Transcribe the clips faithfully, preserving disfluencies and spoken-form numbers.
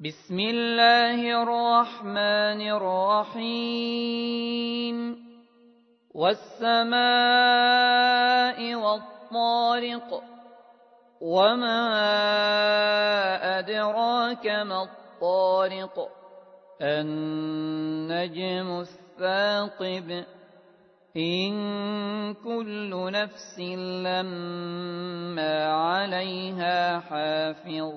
بسم الله الرحمن الرحيم والسماء والطارق وما أدراك ما الطارق النجم الثاقب إن كل نفس لما عليها حافظ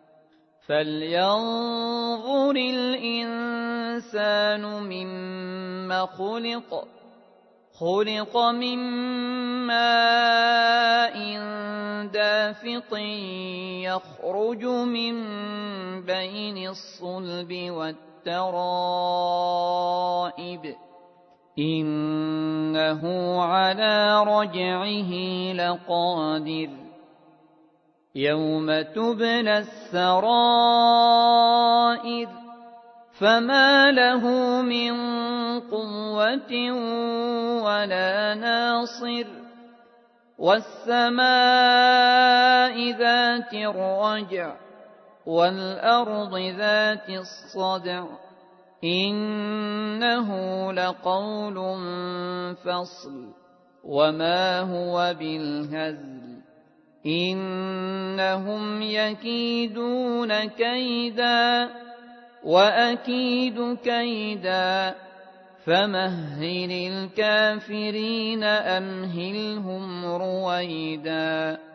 فلينظر الإنسان مما خلق خلق من ماء دافق يخرج من بين الصلب والترائب إنه على رجعه لقادر يوم تبلى السرائر فما له من قوة ولا ناصر والسماء ذات الرجع والأرض ذات الصدع إنه لقول فصل وما هو بالهزل إنهم يكيدون كيدا وأكيد كيدا فمهل الكافرين أمهلهم رويدا